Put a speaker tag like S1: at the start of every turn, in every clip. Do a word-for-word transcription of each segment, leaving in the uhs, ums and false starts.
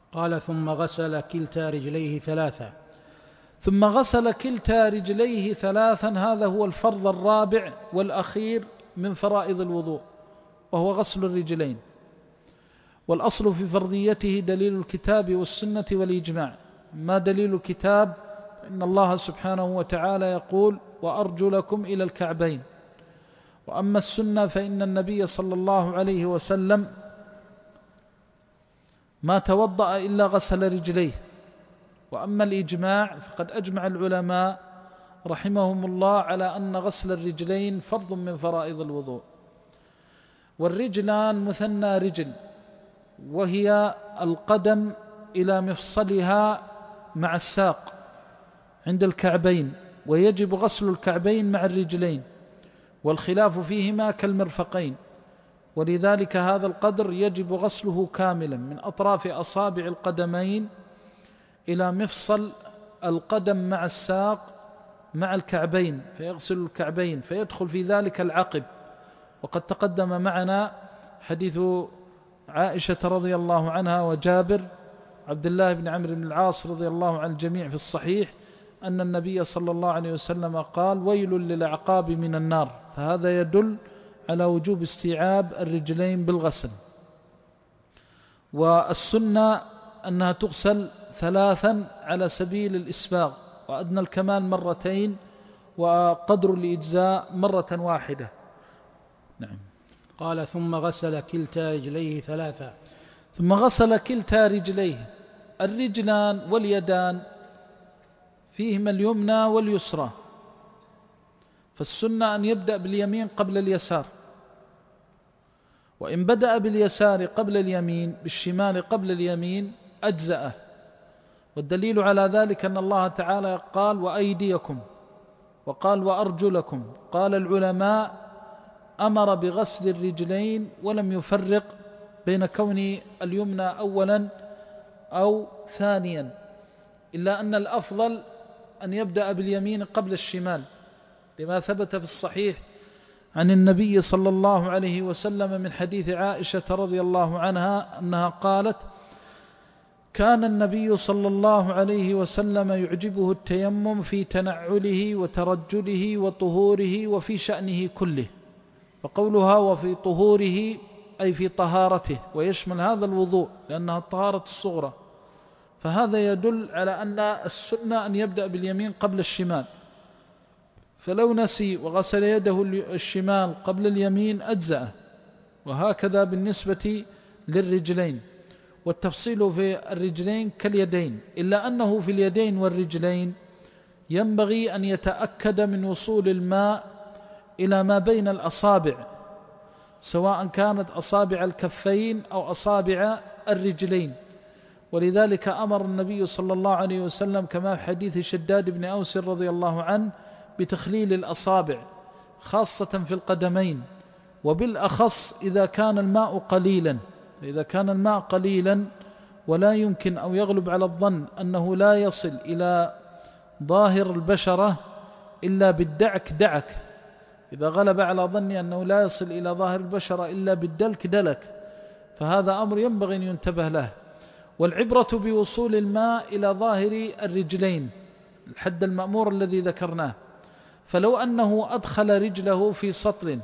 S1: قال ثم غسل كلتا رجليه ثلاثا.
S2: ثم غسل كلتا رجليه ثلاثا، هذا هو الفرض الرابع والأخير من فرائض الوضوء، وهو غسل الرجلين. والأصل في فرضيته دليل الكتاب والسنة والإجماع. ما دليل الكتاب؟ إن الله سبحانه وتعالى يقول: وأرجلكم إلى الكعبين. وأما السنة فإن النبي صلى الله عليه وسلم ما توضأ إلا غسل رجليه. وأما الإجماع فقد أجمع العلماء رحمهم الله على أن غسل الرجلين فرض من فرائض الوضوء. والرجلان مثنى رجل، وهي القدم إلى مفصلها مع الساق عند الكعبين، ويجب غسل الكعبين مع الرجلين، والخلاف فيهما كالمرفقين، ولذلك هذا القدر يجب غسله كاملا من أطراف أصابع القدمين إلى مفصل القدم مع الساق مع الكعبين، فيغسل الكعبين، فيدخل في ذلك العقب. وقد تقدم معنا حديث عائشة رضي الله عنها وجابر عبد الله بن عمرو بن العاص رضي الله عن الجميع في الصحيح أن النبي صلى الله عليه وسلم قال: ويل للأعقاب من النار. فهذا يدل على وجوب استيعاب الرجلين بالغسل. والسنة أنها تغسل ثلاثا على سبيل الإسباغ، وأدنى الكمال مرتين، وقدر الإجزاء مرة واحدة. نعم.
S1: قال ثم غسل كلتا رجليه ثلاثا.
S2: ثم غسل كلتا رجليه. الرجلان واليدان فيهما اليمنى واليسرى، فالسنة أن يبدأ باليمين قبل اليسار، وإن بدأ باليسار قبل اليمين بالشمال قبل اليمين أجزأه. والدليل على ذلك أن الله تعالى قال: وأيديكم، وقال: وأرجلكم. قال العلماء: أمر بغسل الرجلين ولم يفرق بين كون اليمنى أولا أو ثانيا، إلا أن الأفضل أن يبدأ باليمين قبل الشمال، لما ثبت في الصحيح عن النبي صلى الله عليه وسلم من حديث عائشة رضي الله عنها أنها قالت: كان النبي صلى الله عليه وسلم يعجبه التيمم في تنعله وترجله وطهوره وفي شأنه كله. فقولها وفي طهوره أي في طهارته، ويشمل هذا الوضوء لأنها الطهارة الصغرى. فهذا يدل على أن السنة أن يبدأ باليمين قبل الشمال، فلو نسي وغسل يده الشمال قبل اليمين أجزأه. وهكذا بالنسبة للرجلين. والتفصيل في الرجلين كاليدين، إلا أنه في اليدين والرجلين ينبغي أن يتأكد من وصول الماء إلى ما بين الأصابع، سواء كانت أصابع الكفين أو أصابع الرجلين. ولذلك أمر النبي صلى الله عليه وسلم كما في حديث شداد بن أوس رضي الله عنه بتخليل الأصابع، خاصة في القدمين، وبالأخص إذا كان الماء قليلا. إذا كان الماء قليلا ولا يمكن أو يغلب على الظن أنه لا يصل إلى ظاهر البشرة إلا بالدعك دعك، إذا غلب على ظني أنه لا يصل إلى ظاهر البشرة إلا بالدلك دلك، فهذا أمر ينبغي أن ينتبه له. والعبرة بوصول الماء إلى ظاهر الرجلين، الحد المأمور الذي ذكرناه. فلو أنه أدخل رجله في سطل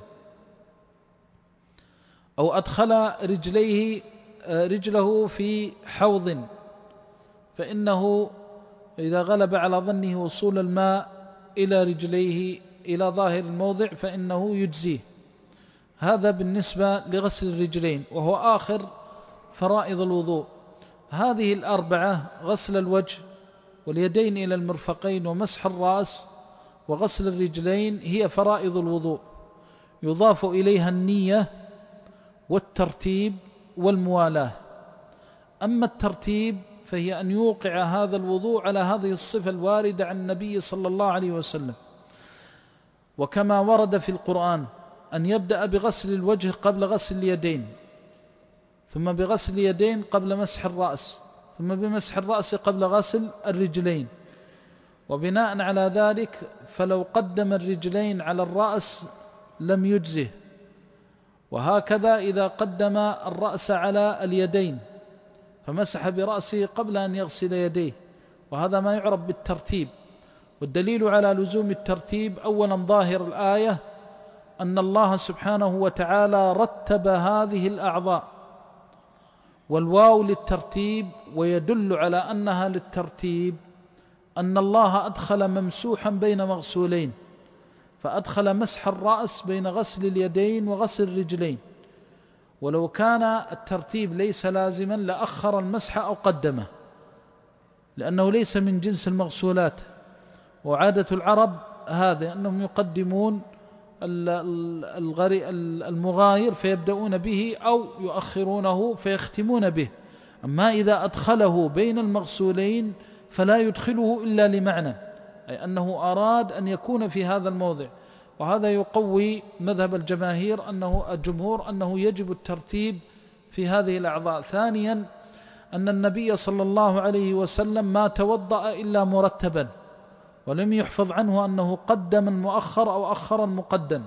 S2: أو أدخل رجليه رجله في حوض، فإنه إذا غلب على ظنه وصول الماء إلى رجليه إلى ظاهر الموضع فإنه يجزيه. هذا بالنسبة لغسل الرجلين، وهو آخر فرائض الوضوء. هذه الأربعة: غسل الوجه واليدين إلى المرفقين ومسح الرأس وغسل الرجلين، هي فرائض الوضوء، يضاف إليها النية والترتيب والموالاة. أما الترتيب فهي أن يوقع هذا الوضوء على هذه الصفة الواردة عن النبي صلى الله عليه وسلم، وكما ورد في القرآن أن يبدأ بغسل الوجه قبل غسل اليدين، ثم بغسل اليدين قبل مسح الرأس، ثم بمسح الرأس قبل غسل الرجلين. وبناء على ذلك فلو قدم الرجلين على الرأس لم يجزه، وهكذا إذا قدم الرأس على اليدين فمسح برأسه قبل أن يغسل يديه، وهذا ما يعرف بالترتيب. والدليل على لزوم الترتيب أولا ظاهر الآية أن الله سبحانه وتعالى رتب هذه الأعضاء، والواو للترتيب، ويدل على أنها للترتيب أن الله أدخل ممسوحا بين مغسولين، فأدخل مسح الرأس بين غسل اليدين وغسل الرجلين. ولو كان الترتيب ليس لازما لأخر المسح أو قدمه، لأنه ليس من جنس المغسولات. وعادة العرب هذا أنهم يقدمون المغاير فيبدأون به أو يؤخرونه فيختمون به. أما إذا أدخله بين المغسولين فلا يدخله إلا لمعنى، أي أنه أراد أن يكون في هذا الموضع. وهذا يقوي مذهب الجماهير أنه الجمهور أنه يجب الترتيب في هذه الأعضاء. ثانيا أن النبي صلى الله عليه وسلم ما توضأ إلا مرتبا، ولم يحفظ عنه أنه قدم المؤخر أو أخر المقدم.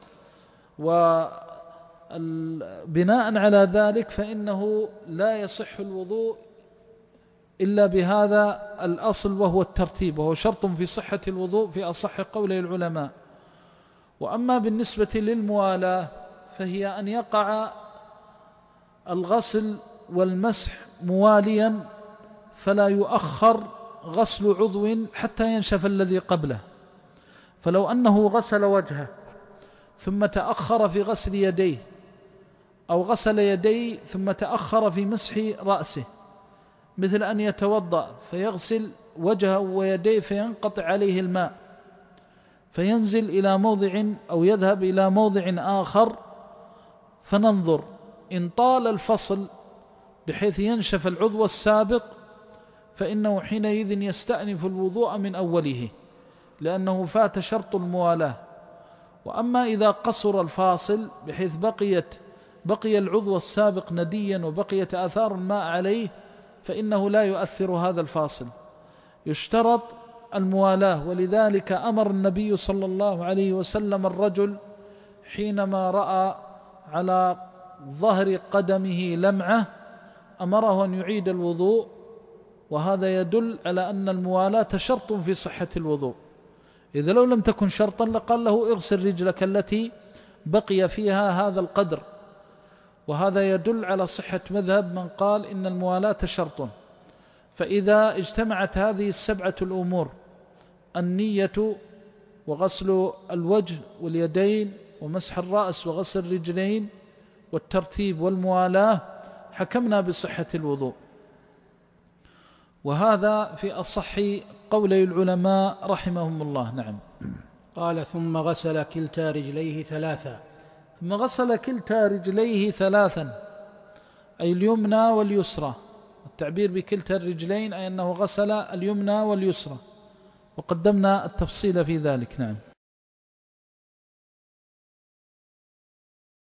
S2: وبناء على ذلك فإنه لا يصح الوضوء إلا بهذا الأصل وهو الترتيب، وهو شرط في صحة الوضوء في أصح قولي العلماء. وأما بالنسبة للموالاة فهي أن يقع الغسل والمسح مواليا، فلا يؤخر غسل عضو حتى ينشف الذي قبله. فلو أنه غسل وجهه ثم تأخر في غسل يديه، أو غسل يديه ثم تأخر في مسح رأسه، مثل أن يتوضأ فيغسل وجهه ويديه فينقطع عليه الماء، فينزل إلى موضع أو يذهب إلى موضع آخر، فننظر إن طال الفصل بحيث ينشف العضو السابق فإنه حينئذ يستأنف الوضوء من أوله، لأنه فات شرط الموالاة. وأما إذا قصر الفاصل بحيث بقيت بقي العضو السابق نديا وبقيت آثار الماء عليه، فإنه لا يؤثر هذا الفاصل. يشترط الموالاة، ولذلك أمر النبي صلى الله عليه وسلم الرجل حينما رأى على ظهر قدمه لمعة أمره أن يعيد الوضوء، وهذا يدل على أن الموالاة شرط في صحة الوضوء. إذا لو لم تكن شرطا لقال له اغسل رجلك التي بقي فيها هذا القدر، وهذا يدل على صحة مذهب من قال إن الموالاة شرط. فإذا اجتمعت هذه السبعة الأمور، النية وغسل الوجه واليدين ومسح الرأس وغسل الرجلين والترتيب والموالاة، حكمنا بصحة الوضوء. وهذا في أصح قولي العلماء رحمهم الله. نعم.
S1: قال ثم غسل كلتا رجليه ثلاثا.
S2: ثم غسل كلتا رجليه ثلاثا، أي اليمنى واليسرى. التعبير بكلتا الرجلين أي أنه غسل اليمنى واليسرى، وقدمنا التفصيل في ذلك. نعم.